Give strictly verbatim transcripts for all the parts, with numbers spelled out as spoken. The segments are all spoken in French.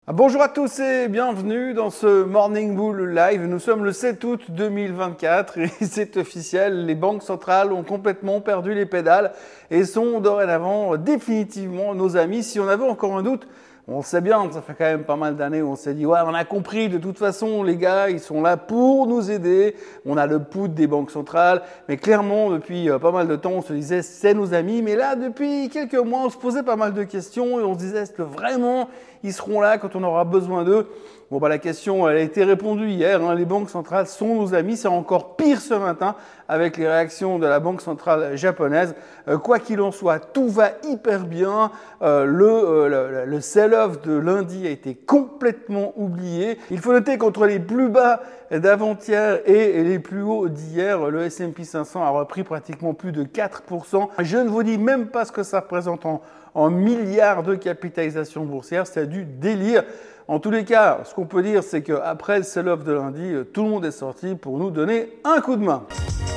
Bonjour à tous et bienvenue dans ce Morning Bull Live. Nous sommes le sept août deux mille vingt-quatre et c'est officiel, les banques centrales ont complètement perdu les pédales et sont dorénavant définitivement nos amis. Si on avait encore un doute, on sait bien, ça fait quand même pas mal d'années où on s'est dit « Ouais, on a compris, de toute façon, les gars, ils sont là pour nous aider. On a le pouls des banques centrales. » Mais clairement, depuis pas mal de temps, on se disait « C'est nos amis. » Mais là, depuis quelques mois, on se posait pas mal de questions et on se disait « Est-ce que vraiment ils seront là quand on aura besoin d'eux ?» Bon, bah, la question, elle a été répondue hier. Hein. Les banques centrales sont nos amis. C'est encore pire ce matin avec les réactions de la banque centrale japonaise. Euh, quoi qu'il en soit, tout va hyper bien. Euh, le, euh, le, le sell-off de lundi a été complètement oublié. Il faut noter qu'entre les plus bas d'avant-hier et les plus hauts d'hier, le S and P cinq cents a repris pratiquement plus de quatre pour cent. Je ne vous dis même pas ce que ça représente en, en milliards de capitalisation boursière. C'est du délire. En tous les cas, ce qu'on peut dire, c'est qu'après le sell-off de lundi, tout le monde est sorti pour nous donner un coup de main.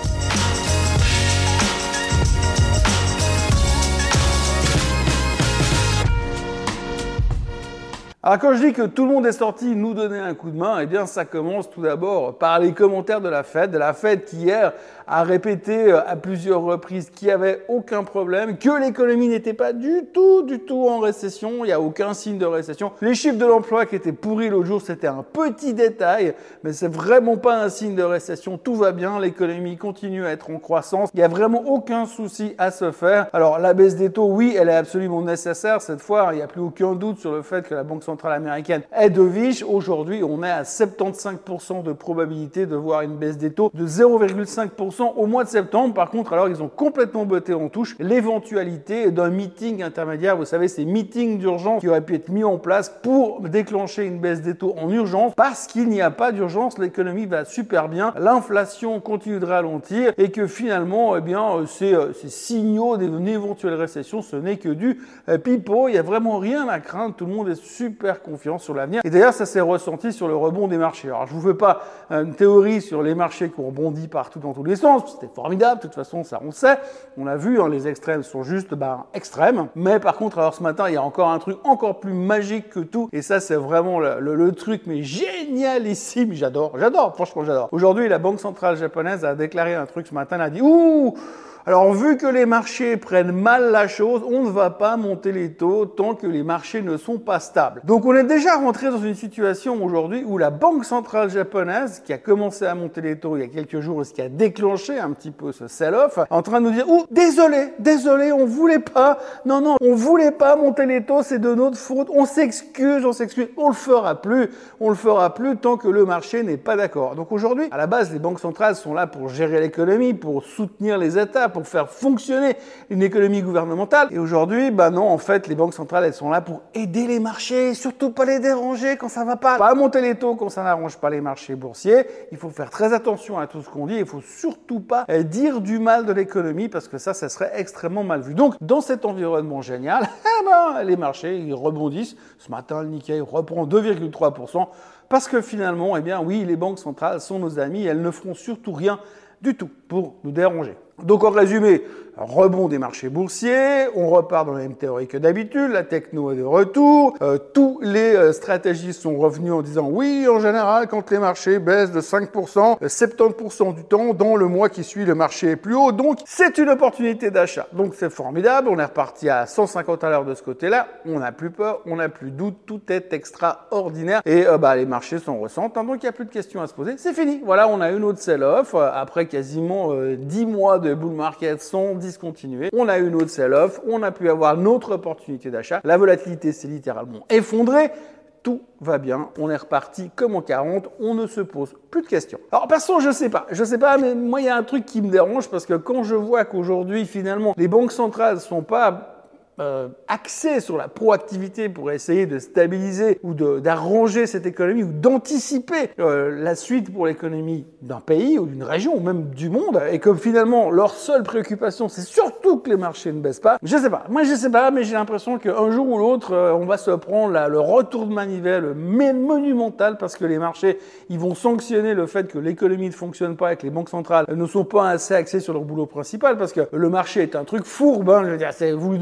Alors quand je dis que tout le monde est sorti nous donner un coup de main, eh bien ça commence tout d'abord par les commentaires de la Fed. De la Fed qui hier a répété à plusieurs reprises qu'il n'y avait aucun problème, que l'économie n'était pas du tout, du tout en récession, il n'y a aucun signe de récession. Les chiffres de l'emploi qui étaient pourris l'autre jour, c'était un petit détail, mais c'est vraiment pas un signe de récession. Tout va bien, l'économie continue à être en croissance, il n'y a vraiment aucun souci à se faire. Alors la baisse des taux, oui, elle est absolument nécessaire. Cette fois, il n'y a plus aucun doute sur le fait que la Banque centrale américaine est dovish. Aujourd'hui, on est à soixante-quinze pour cent de probabilité de voir une baisse des taux de zéro virgule cinq pour cent au mois de septembre. Par contre, alors ils ont complètement botté en touche l'éventualité d'un meeting intermédiaire. Vous savez, ces meetings d'urgence qui auraient pu être mis en place pour déclencher une baisse des taux en urgence parce qu'il n'y a pas d'urgence. L'économie va super bien, l'inflation continue de ralentir et que finalement, eh bien, ces, ces signaux d'une éventuelle récession, ce n'est que du pipeau. Il n'y a vraiment rien à craindre. Tout le monde est super confiant sur l'avenir. Et d'ailleurs, ça s'est ressenti sur le rebond des marchés. Alors, je vous fais pas une théorie sur les marchés qui ont rebondi partout dans tous les sens. C'était formidable. De toute façon, ça, on sait. On l'a vu, hein, les extrêmes sont juste, bah, extrêmes. Mais par contre, alors, ce matin, il y a encore un truc encore plus magique que tout. Et ça, c'est vraiment le, le, le truc, mais génialissime. J'adore. J'adore. Franchement, j'adore. Aujourd'hui, la Banque centrale japonaise a déclaré un truc ce matin. Elle a dit, ouh! Alors, vu que les marchés prennent mal la chose, on ne va pas monter les taux tant que les marchés ne sont pas stables. Donc, on est déjà rentré dans une situation aujourd'hui où la Banque centrale japonaise, qui a commencé à monter les taux il y a quelques jours et ce qui a déclenché un petit peu ce sell-off, est en train de nous dire « Ouh, désolé, désolé, on voulait pas, non, non, on voulait pas monter les taux, c'est de notre faute, on s'excuse, on s'excuse, on le fera plus, on le fera plus tant que le marché n'est pas d'accord. » Donc aujourd'hui, à la base, les banques centrales sont là pour gérer l'économie, pour soutenir les États, pour faire fonctionner une économie gouvernementale. Et aujourd'hui, bah non, en fait, les banques centrales, elles sont là pour aider les marchés, surtout pas les déranger quand ça va pas. Pas monter les taux quand ça n'arrange pas les marchés boursiers. Il faut faire très attention à tout ce qu'on dit. Il faut surtout pas dire du mal de l'économie parce que ça, ça serait extrêmement mal vu. Donc, dans cet environnement génial, eh ben, les marchés, ils rebondissent. Ce matin, le Nikkei reprend deux virgule trois pour cent parce que finalement, eh bien, oui, les banques centrales sont nos amis. Elles ne feront surtout rien du tout pour nous déranger. Donc en résumé, rebond des marchés boursiers, on repart dans la même théorie que d'habitude, la techno est de retour, euh, tous les euh, stratégistes sont revenus en disant oui, en général, quand les marchés baissent de cinq pour cent, euh, soixante-dix pour cent du temps, dans le mois qui suit, le marché est plus haut, donc c'est une opportunité d'achat. Donc c'est formidable, on est reparti à cent cinquante à l'heure de ce côté-là, on n'a plus peur, on n'a plus de doute, tout est extraordinaire et euh, bah, les marchés s'en ressentent, hein, donc il n'y a plus de questions à se poser, c'est fini. Voilà, on a une autre sell-off, euh, après quasiment euh, dix mois de bull market sans discontinuer. On a une autre sell-off, on a pu avoir notre opportunité d'achat. La volatilité s'est littéralement effondrée. Tout va bien, on est reparti comme en quarante, on ne se pose plus de questions. Alors perso, je sais pas, je sais pas, mais moi il y a un truc qui me dérange parce que quand je vois qu'aujourd'hui finalement les banques centrales sont pas Euh, axé sur la proactivité pour essayer de stabiliser ou de, d'arranger cette économie ou d'anticiper euh, la suite pour l'économie d'un pays ou d'une région ou même du monde et comme finalement leur seule préoccupation c'est surtout que les marchés ne baissent pas. Je sais pas, moi je sais pas mais j'ai l'impression qu'un jour ou l'autre euh, on va se prendre là, le retour de manivelle mais monumental parce que les marchés ils vont sanctionner le fait que l'économie ne fonctionne pas et que les banques centrales ne sont pas assez axées sur leur boulot principal parce que le marché est un truc fourbe, hein, je veux dire, c'est, vous lui donnez un coup de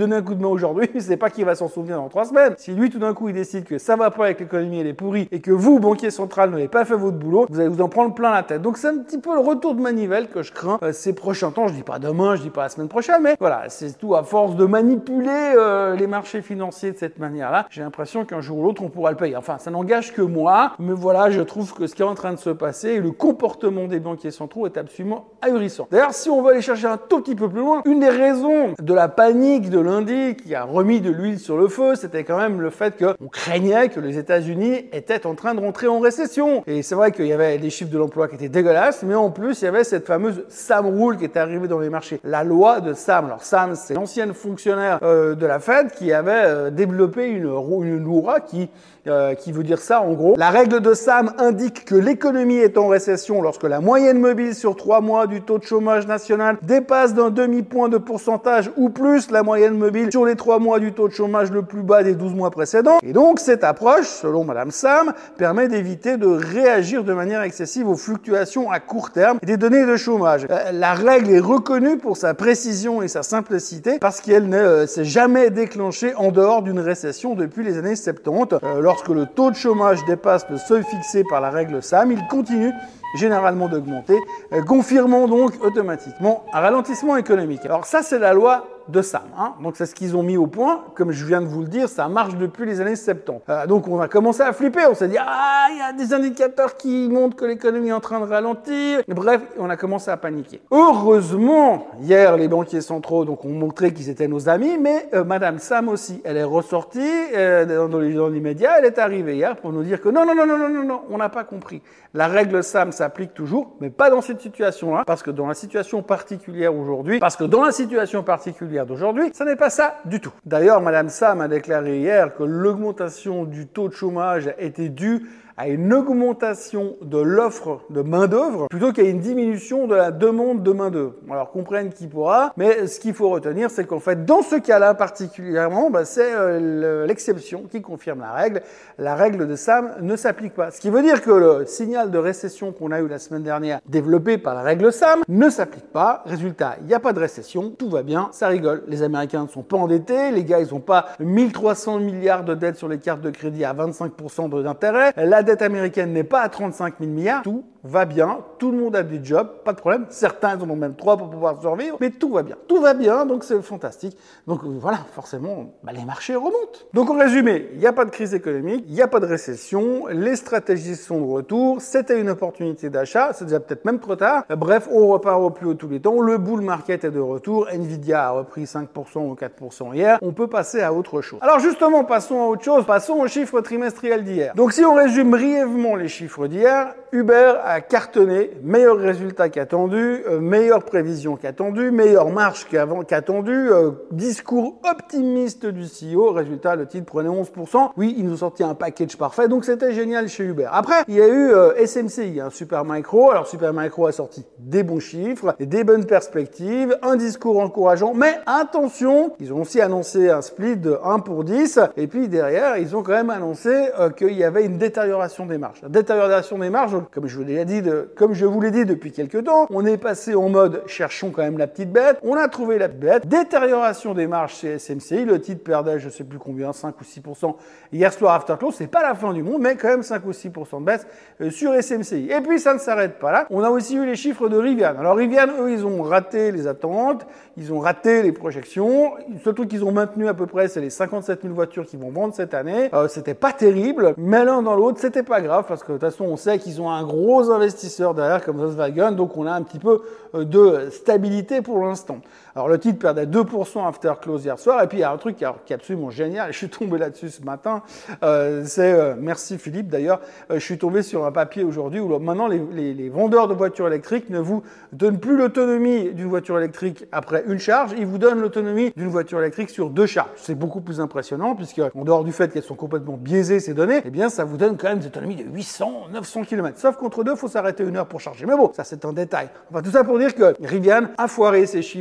main aujourd'hui, c'est pas qu'il va s'en souvenir dans trois semaines. Si lui, tout d'un coup, il décide que ça va pas avec l'économie, elle est pourrie, et que vous, banquier central, n'avez pas fait votre boulot, vous allez vous en prendre plein la tête. Donc c'est un petit peu le retour de manivelle que je crains euh, ces prochains temps. Je dis pas demain, je dis pas la semaine prochaine, mais voilà, c'est tout à force de manipuler euh, les marchés financiers de cette manière-là. J'ai l'impression qu'un jour ou l'autre, on pourra le payer. Enfin, ça n'engage que moi, mais voilà, je trouve que ce qui est en train de se passer et le comportement des banquiers centraux est absolument ahurissant. D'ailleurs, si on veut aller chercher un tout petit peu plus loin, une des raisons de la panique de lundi qui a remis de l'huile sur le feu, c'était quand même le fait qu'on craignait que les États-Unis étaient en train de rentrer en récession. Et c'est vrai qu'il y avait des chiffres de l'emploi qui étaient dégueulasses, mais en plus, il y avait cette fameuse Sam Rule qui était arrivée dans les marchés. La loi de Sam. Alors Sam, c'est l'ancienne fonctionnaire euh, de la Fed qui avait euh, développé une, une loi qui Euh, qui veut dire ça en gros. La règle de Sam indique que l'économie est en récession lorsque la moyenne mobile sur trois mois du taux de chômage national dépasse d'un demi-point de pourcentage ou plus la moyenne mobile sur les trois mois du taux de chômage le plus bas des douze mois précédents. Et donc cette approche, selon Madame Sam, permet d'éviter de réagir de manière excessive aux fluctuations à court terme des données de chômage. Euh, la règle est reconnue pour sa précision et sa simplicité parce qu'elle ne euh, s'est jamais déclenchée en dehors d'une récession depuis les années soixante-dix. Euh, Lorsque le taux de chômage dépasse le seuil fixé par la règle Sam, il continue généralement d'augmenter, euh, confirmant donc automatiquement un ralentissement économique. Alors ça, c'est la loi de Sam. Hein. Donc c'est ce qu'ils ont mis au point. Comme je viens de vous le dire, ça marche depuis les années soixante-dix. Euh, donc on a commencé à flipper. On s'est dit, ah, il y a des indicateurs qui montrent que l'économie est en train de ralentir. Bref, on a commencé à paniquer. Heureusement, hier, les banquiers centraux donc, ont montré qu'ils étaient nos amis, mais euh, Madame Sam aussi, elle est ressortie euh, dans, les, dans les médias. Elle est arrivée hier pour nous dire que non, non, non, non, non, non, non, on n'a pas compris. La règle Sam s'applique toujours, mais pas dans cette situation-là, parce que dans la situation particulière aujourd'hui, parce que dans la situation particulière d'aujourd'hui, ça n'est pas ça du tout. D'ailleurs, Madame Sam a déclaré hier que l'augmentation du taux de chômage était due à une augmentation de l'offre de main-d'œuvre plutôt qu'à une diminution de la demande de main-d'œuvre. Alors, comprenne qui pourra, mais ce qu'il faut retenir, c'est qu'en fait, dans ce cas-là particulièrement, bah, c'est euh, l'exception qui confirme la règle. La règle de Sam ne s'applique pas. Ce qui veut dire que le signal de récession qu'on a eu la semaine dernière, développé par la règle Sam, ne s'applique pas. Résultat, il n'y a pas de récession, tout va bien, ça rigole. Les Américains ne sont pas endettés, les gars, ils n'ont pas mille trois cents milliards de dettes sur les cartes de crédit à vingt-cinq pour cent d'intérêt. La dette américaine n'est pas à trente-cinq mille milliards, tout va bien, tout le monde a des jobs, pas de problème, certains en ont même trois pour pouvoir survivre, mais tout va bien. Tout va bien, donc c'est fantastique. Donc voilà, forcément, bah, les marchés remontent. Donc en résumé, il n'y a pas de crise économique, il n'y a pas de récession, les stratégies sont de retour, c'était une opportunité d'achat, c'est déjà peut-être même trop tard. Bref, on repart au plus haut tous les temps, le bull market est de retour, Nvidia a repris cinq pour cent ou quatre pour cent hier, on peut passer à autre chose. Alors justement, passons à autre chose, passons aux chiffres trimestriels d'hier. Donc si on résume brièvement les chiffres d'hier, Uber a cartonné, meilleur résultat qu'attendu, euh, meilleure prévision qu'attendu, meilleure marge qu'avant qu'attendu, euh, discours optimiste du C E O, résultat le titre prenait onze pour cent. Oui, ils nous ont sorti un package parfait, donc c'était génial chez Uber. Après, il y a eu euh, S M C I, hein, Supermicro. Alors Supermicro a sorti des bons chiffres, des bonnes perspectives, un discours encourageant, mais attention, ils ont aussi annoncé un split de un pour dix, et puis derrière, ils ont quand même annoncé euh, qu'il y avait une détérioration des marges. La détérioration des marges, comme je vous l'ai dit, de, comme je vous l'ai dit depuis quelques temps, on est passé en mode cherchons quand même la petite bête, on a trouvé la bête, détérioration des marges chez S M C I, le titre perdait je sais plus combien, cinq ou six pour cent hier soir after close, c'est pas la fin du monde, mais quand même cinq ou six pour cent de baisse euh, sur S M C I. Et puis ça ne s'arrête pas là, on a aussi eu les chiffres de Rivian. Alors Rivian, eux, ils ont raté les attentes, ils ont raté les projections, le seul truc qu'ils ont maintenu à peu près, c'est les cinquante-sept mille voitures qu'ils vont vendre cette année, euh, c'était pas terrible, mais l'un dans l'autre, c'était pas grave, parce que de toute façon, on sait qu'ils ont un gros investisseur derrière comme Volkswagen, donc on a un petit peu de stabilité pour l'instant. Alors le titre perdait deux pour cent after close hier soir, et puis il y a un truc qui, qui est absolument génial, je suis tombé là-dessus ce matin, euh, c'est, euh, merci Philippe d'ailleurs, euh, je suis tombé sur un papier aujourd'hui où maintenant les, les, les vendeurs de voitures électriques ne vous donnent plus l'autonomie d'une voiture électrique après une charge, ils vous donnent l'autonomie d'une voiture électrique sur deux charges. C'est beaucoup plus impressionnant, puisque en dehors du fait qu'elles sont complètement biaisées ces données, eh bien ça vous donne quand même des autonomies de huit cents, neuf cents kilomètres. Sauf qu'entre deux, il faut s'arrêter une heure pour charger. Mais bon, ça c'est un détail. Enfin tout ça pour dire que Rivian a foiré ses chiffres hier.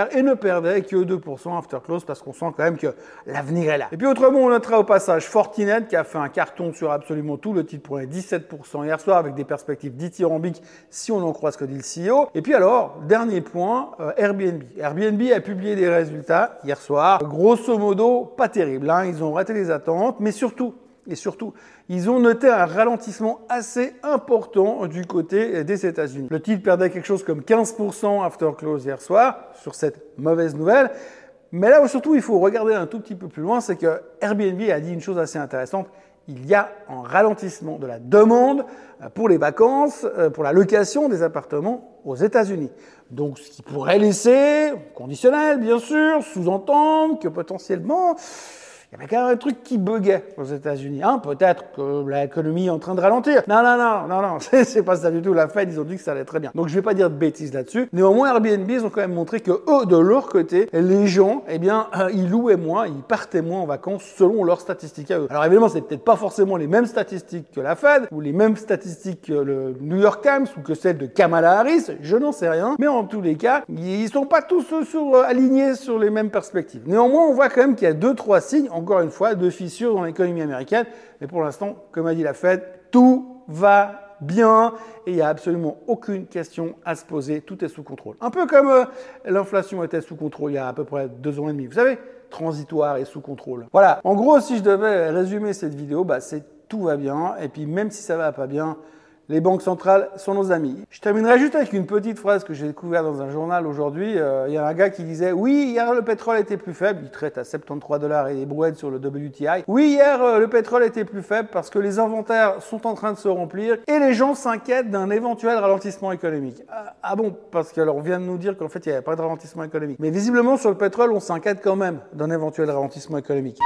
hier et ne perdait que deux pour cent after close parce qu'on sent quand même que l'avenir est là. Et puis autrement, on notera au passage Fortinet qui a fait un carton sur absolument tout. Le titre prenait dix-sept pour cent hier soir avec des perspectives dithyrambiques si on en croit ce que dit le C E O. Et puis alors, dernier point, euh, Airbnb. Airbnb a publié des résultats hier soir. Grosso modo, pas terrible, hein. Ils ont raté les attentes, mais surtout, et surtout, ils ont noté un ralentissement assez important du côté des États-Unis. Le titre perdait quelque chose comme quinze pour cent after close hier soir sur cette mauvaise nouvelle. Mais là où surtout il faut regarder un tout petit peu plus loin, c'est que Airbnb a dit une chose assez intéressante. Il y a un ralentissement de la demande pour les vacances, pour la location des appartements aux États-Unis. Donc, ce qui pourrait laisser, conditionnel bien sûr, sous-entendre que potentiellement, il y avait quand même un truc qui buguait aux États-Unis. Hein, peut-être que l'économie est en train de ralentir. Non, non, non, non, non, c'est, c'est pas ça du tout. La Fed, ils ont dit que ça allait très bien. Donc, je vais pas dire de bêtises là-dessus. Néanmoins, Airbnb, ils ont quand même montré que eux, de leur côté, les gens, eh bien, euh, ils louaient moins, ils partaient moins en vacances selon leurs statistiques à eux. Alors, évidemment, c'est peut-être pas forcément les mêmes statistiques que la Fed ou les mêmes statistiques que le New York Times ou que celles de Kamala Harris. Je n'en sais rien. Mais en tous les cas, ils sont pas tous sur, euh, alignés sur les mêmes perspectives. Néanmoins, on voit quand même qu'il y a deux, trois signes, encore une fois, de fissures dans l'économie américaine. Mais pour l'instant, comme a dit la Fed, tout va bien et il n'y a absolument aucune question à se poser. Tout est sous contrôle. Un peu comme euh, l'inflation était sous contrôle il y a à peu près deux ans et demi. Vous savez, transitoire et sous contrôle. Voilà. En gros, si je devais résumer cette vidéo, bah, c'est tout va bien. Et puis, même si ça va pas bien, les banques centrales sont nos amis. Je terminerai juste avec une petite phrase que j'ai découverte dans un journal aujourd'hui. Il euh, y a un gars qui disait « Oui, hier le pétrole était plus faible. » Il traite à soixante-treize dollars et des brouettes sur le W T I. « Oui, hier euh, le pétrole était plus faible parce que les inventaires sont en train de se remplir et les gens s'inquiètent d'un éventuel ralentissement économique. » Ah, ah bon, parce qu'on vient de nous dire qu'en fait il n'y avait pas de ralentissement économique. Mais visiblement sur le pétrole, on s'inquiète quand même d'un éventuel ralentissement économique.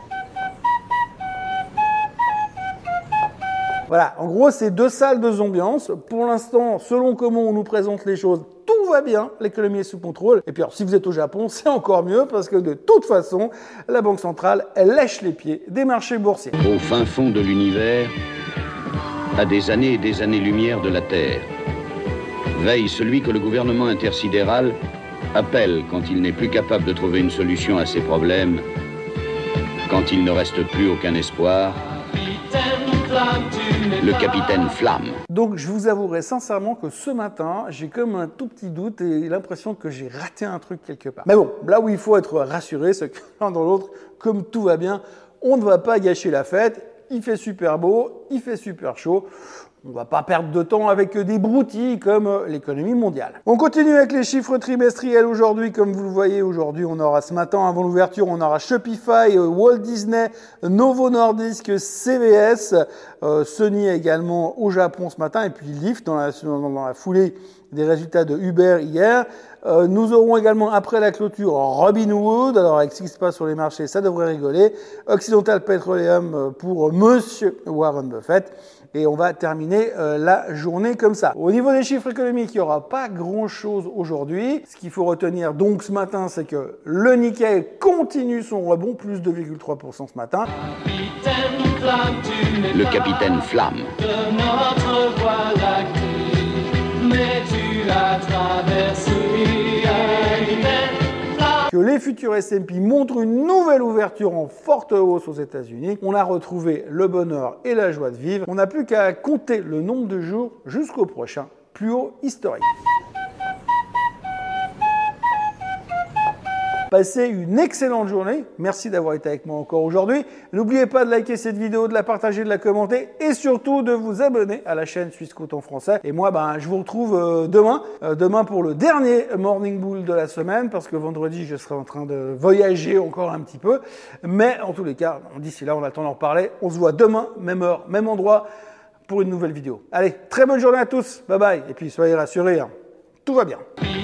Voilà, en gros, c'est deux salles, deux ambiances. Pour l'instant, selon comment on nous présente les choses, tout va bien, l'économie est sous contrôle. Et puis alors, si vous êtes au Japon, c'est encore mieux parce que de toute façon, la Banque centrale, elle lèche les pieds des marchés boursiers. Au fin fond de l'univers, à des années et des années-lumière de la Terre, veille celui que le gouvernement intersidéral appelle quand il n'est plus capable de trouver une solution à ses problèmes, quand il ne reste plus aucun espoir, le capitaine Flamme. Donc je vous avouerai sincèrement que ce matin, j'ai comme un tout petit doute et l'impression que j'ai raté un truc quelque part. Mais bon, là où il faut être rassuré, c'est que l'un dans l'autre, comme tout va bien, on ne va pas gâcher la fête. Il fait super beau, il fait super chaud. On ne va pas perdre de temps avec des broutilles comme l'économie mondiale. On continue avec les chiffres trimestriels aujourd'hui. Comme vous le voyez, aujourd'hui, on aura ce matin, avant l'ouverture, on aura Shopify, Walt Disney, Novo Nordisk, C V S, euh, Sony également au Japon ce matin, et puis Lyft dans la, dans la foulée des résultats de Uber hier. Euh, nous aurons également, après la clôture, Robinhood. Alors, avec ce qui se passe sur les marchés, ça devrait rigoler. Occidental Petroleum pour Monsieur Warren Buffett. Et on va terminer euh, la journée comme ça. Au niveau des chiffres économiques, il n'y aura pas grand-chose aujourd'hui. Ce qu'il faut retenir donc ce matin, c'est que le Nikkei continue son rebond, plus deux virgule trois pour cent ce matin. Le capitaine Flamme. De notre voie lactée, mais tu l'as traversé. Que les futurs S and P montrent une nouvelle ouverture en forte hausse aux États-Unis. On a retrouvé le bonheur et la joie de vivre. On n'a plus qu'à compter le nombre de jours jusqu'au prochain plus haut historique. Passez une excellente journée. Merci d'avoir été avec moi encore aujourd'hui. N'oubliez pas de liker cette vidéo, de la partager, de la commenter et surtout de vous abonner à la chaîne Suisse Coton Français. Et moi, ben, je vous retrouve euh, demain, euh, demain pour le dernier Morning Bull de la semaine parce que vendredi, je serai en train de voyager encore un petit peu. Mais en tous les cas, d'ici là, on a le temps d'en reparler. On se voit demain, même heure, même endroit pour une nouvelle vidéo. Allez, très bonne journée à tous. Bye bye. Et puis, soyez rassurés, hein, tout va bien.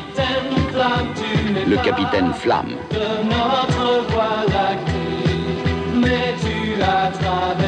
Le capitaine Flamme. De notre voie lactée, mais tu l'as traversé.